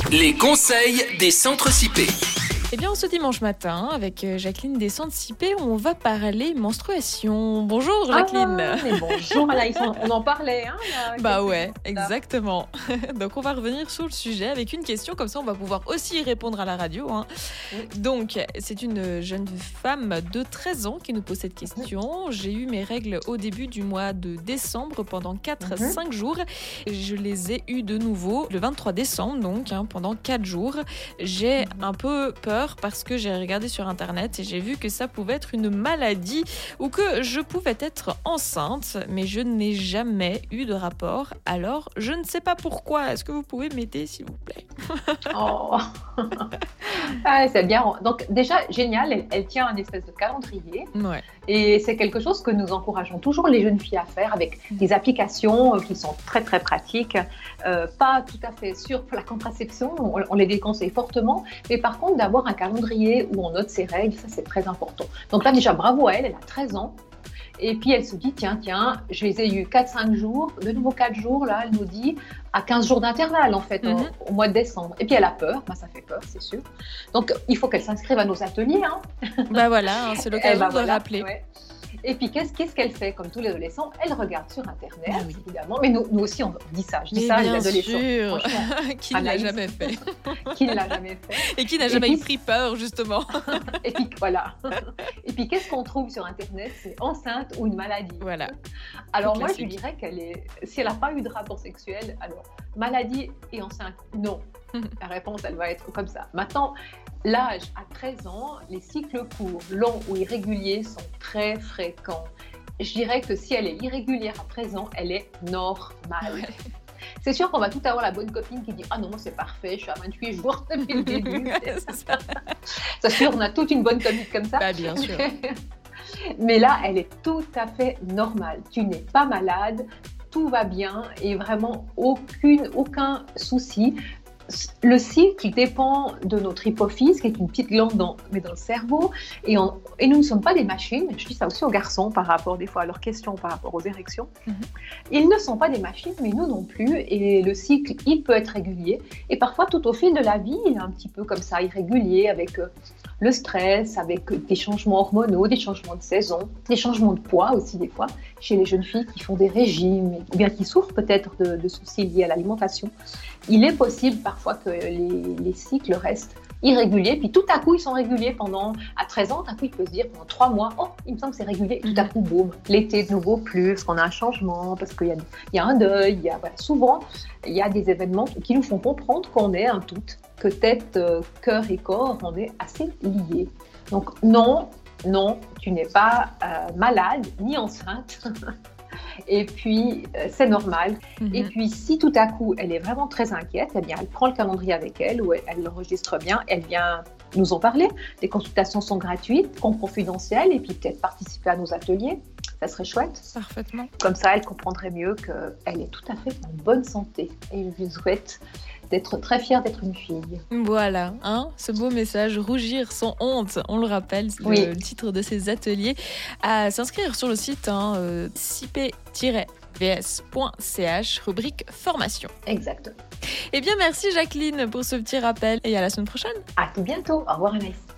Les conseils des centres CIP. Eh bien, ce dimanche matin, avec Jacqueline des Centres CIP, on va parler menstruation. Bonjour Jacqueline. Mais bonjour Anaïs, on en parlait. Bah ouais, exactement. Donc on va revenir sur le sujet avec une question, comme ça on va pouvoir aussi y répondre à la radio. Oui. Donc, c'est une jeune femme de 13 ans qui nous pose cette question. J'ai eu mes règles au début du mois de décembre pendant 4-5 jours. Je les ai eues de nouveau le 23 décembre, donc pendant 4 jours. J'ai un peu peur parce que j'ai regardé sur internet et j'ai vu que ça pouvait être une maladie ou que je pouvais être enceinte, mais je n'ai jamais eu de rapport. Alors, je ne sais pas pourquoi. Est-ce que vous pouvez m'aider, s'il vous plaît? Oh. C'est bien. Donc déjà, génial, elle tient un espèce de calendrier. Ouais. Et c'est quelque chose que nous encourageons toujours les jeunes filles à faire avec des applications qui sont très très pratiques, pas tout à fait sûres pour la contraception, on les déconseille fortement, mais par contre d'avoir un calendrier où on note ses règles, ça c'est très important. Donc là déjà bravo à elle, elle a 13 ans. Et puis elle se dit, tiens, je les ai eu 4-5 jours, de nouveau 4 jours, là, elle nous dit, à 15 jours d'intervalle, en fait, au mois de décembre. Et puis elle a peur, ça fait peur, c'est sûr. Donc il faut qu'elle s'inscrive à nos ateliers. Bah voilà, c'est l'occasion de le rappeler. Ouais. Et puis, qu'est-ce qu'elle fait comme tous les adolescents? Elle regarde sur Internet, évidemment. Mais nous aussi, on dit ça. Je dis ça à les adolescents. Qui ne l'a jamais fait? Qui ne l'a jamais fait? Et qui n'a jamais pris peur, justement? Et puis, voilà. Et puis, qu'est-ce qu'on trouve sur Internet? C'est enceinte ou une maladie. Voilà. Alors, moi, je dirais si elle n'a pas eu de rapport sexuel, alors, maladie et enceinte, non. La réponse, elle va être comme ça. Maintenant, l'âge à 13 ans, les cycles courts, longs ou irréguliers sont très fréquents. Je dirais que si elle est irrégulière à 13 ans, elle est normale. Ouais. C'est sûr qu'on va tout avoir la bonne copine qui dit « Ah non, moi c'est parfait, je suis à 28 jours depuis le début. » C'est sûr, on a toute une bonne copine comme ça. Bah, bien sûr. Mais là, elle est tout à fait normale. Tu n'es pas malade, tout va bien et vraiment aucun souci. Le cycle dépend de notre hypophyse, qui est une petite glande dans le cerveau, et nous ne sommes pas des machines. Je dis ça aussi aux garçons par rapport des fois à leurs questions par rapport aux érections. Ils ne sont pas des machines, mais nous non plus, et le cycle, il peut être régulier, et parfois tout au fil de la vie, il est un petit peu comme ça, irrégulier, avec le stress, avec des changements hormonaux, des changements de saison, des changements de poids aussi des fois, chez les jeunes filles qui font des régimes, ou bien qui souffrent peut-être de soucis liés à l'alimentation. Il est possible parfois que les cycles restent irréguliers, puis tout à coup ils sont réguliers à 13 ans, tout à coup il peut se dire pendant 3 mois, oh il me semble que c'est régulier, tout à coup boum, l'été de nouveau plus, parce qu'on a un changement, parce qu'il y a un deuil, souvent il y a des événements qui nous font comprendre qu'on est un tout, que tête, cœur et corps, on est assez liés. Donc non, tu n'es pas malade ni enceinte. Et puis, c'est normal. Et puis, si tout à coup, elle est vraiment très inquiète, eh bien, elle prend le calendrier avec elle, ou elle l'enregistre bien, elle vient nous en parler. Les consultations sont gratuites, confidentielles, et puis peut-être participer à nos ateliers. Ça serait chouette. Parfaitement. Comme ça, elle comprendrait mieux qu'elle est tout à fait en bonne santé. Et je lui souhaite d'être très fière d'être une fille. Voilà, ce beau message, rougir sans honte, on le rappelle, c'est le titre de ces ateliers. À s'inscrire sur le site cip-vs.ch, rubrique formation. Exactement. Eh bien, merci Jacqueline pour ce petit rappel et à la semaine prochaine. À tout bientôt. Au revoir Anaïs.